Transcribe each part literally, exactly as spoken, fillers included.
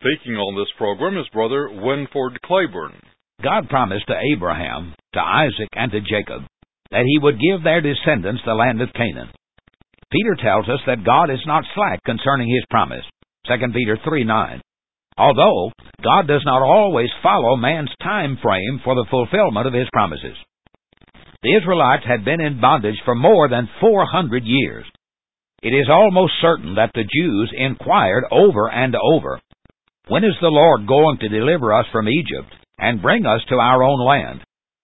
Speaking on this program is Brother Winford Claiborne. God promised to Abraham, to Isaac, and to Jacob that he would give their descendants the land of Canaan. Peter tells us that God is not slack concerning his promise, Second Peter three nine. Although God does not always follow man's time frame for the fulfillment of his promises. The Israelites had been in bondage for more than four hundred years. It is almost certain that the Jews inquired over and over, "When is the Lord going to deliver us from Egypt and bring us to our own land?"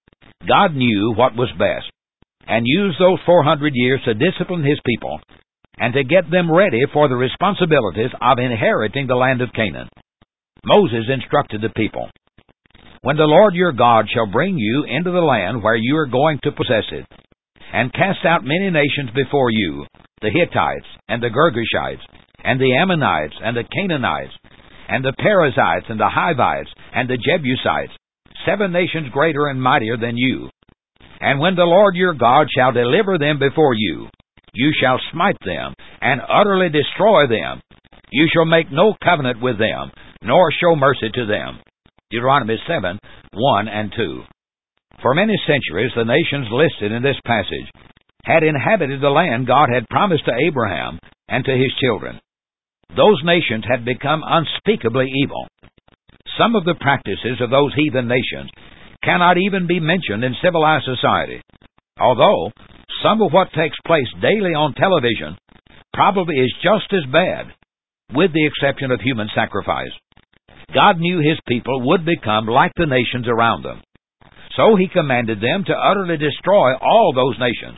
God knew what was best, and used those four hundred years to discipline his people and to get them ready for the responsibilities of inheriting the land of Canaan. Moses instructed the people, "When the Lord your God shall bring you into the land where you are going to possess it, and cast out many nations before you, the Hittites, and the Girgashites, and the Ammonites, and the Canaanites, and the Perizzites, and the Hivites, and the Jebusites, seven nations greater and mightier than you. And when the Lord your God shall deliver them before you, you shall smite them, and utterly destroy them. You shall make no covenant with them, nor show mercy to them." Deuteronomy seven one and two. For many centuries, the nations listed in this passage had inhabited the land God had promised to Abraham and to his children. Those nations had become unspeakably evil. Some of the practices of those heathen nations cannot even be mentioned in civilized society, although some of what takes place daily on television probably is just as bad, with the exception of human sacrifice. God knew his people would become like the nations around them, so he commanded them to utterly destroy all those nations.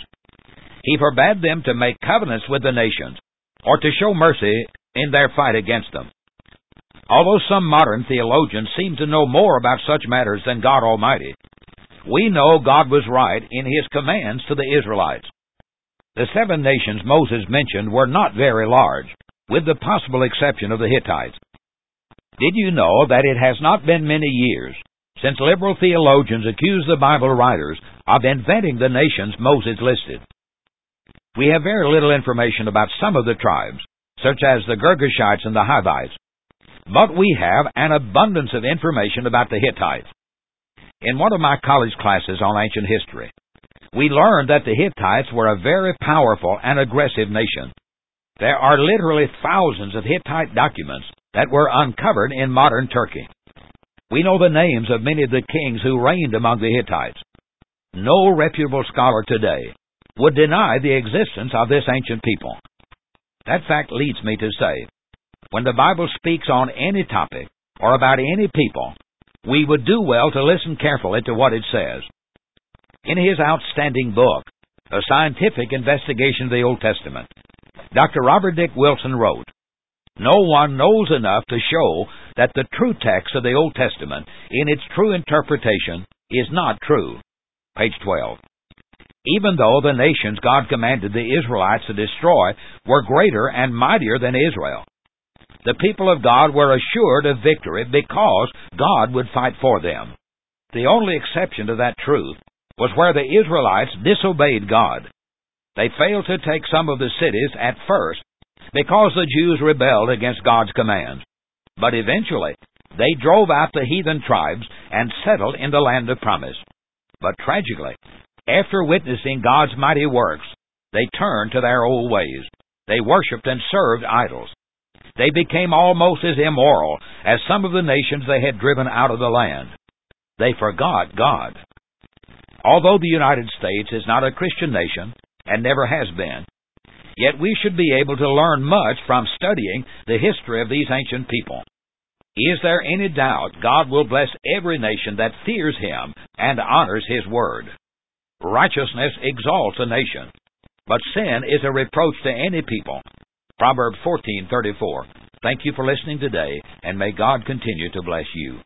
He forbade them to make covenants with the nations, or to show mercy in their fight against them. Although some modern theologians seem to know more about such matters than God Almighty, we know God was right in his commands to the Israelites. The seven nations Moses mentioned were not very large, with the possible exception of the Hittites. Did you know that it has not been many years since liberal theologians accused the Bible writers of inventing the nations Moses listed? We have very little information about some of the tribes, such as the Girgashites and the Hivites, but we have an abundance of information about the Hittites. In one of my college classes on ancient history, we learned that the Hittites were a very powerful and aggressive nation. There are literally thousands of Hittite documents that were uncovered in modern Turkey. We know the names of many of the kings who reigned among the Hittites. No reputable scholar today would deny the existence of this ancient people. That fact leads me to say, when the Bible speaks on any topic or about any people, we would do well to listen carefully to what it says. In his outstanding book, A Scientific Investigation of the Old Testament, Doctor Robert Dick Wilson wrote, "No one knows enough to show that the true text of the Old Testament, in its true interpretation, is not true." Page twelve. Even though the nations God commanded the Israelites to destroy were greater and mightier than Israel, the people of God were assured of victory because God would fight for them. The only exception to that truth was where the Israelites disobeyed God. They failed to take some of the cities at first because the Jews rebelled against God's commands. But eventually, they drove out the heathen tribes and settled in the land of promise. But tragically, after witnessing God's mighty works, they turned to their old ways. They worshipped and served idols. They became almost as immoral as some of the nations they had driven out of the land. They forgot God. Although the United States is not a Christian nation, and never has been, yet we should be able to learn much from studying the history of these ancient people. Is there any doubt God will bless every nation that fears him and honors his word? Righteousness exalts a nation, but sin is a reproach to any people. Proverbs fourteen thirty-four. Thank you for listening today, and may God continue to bless you.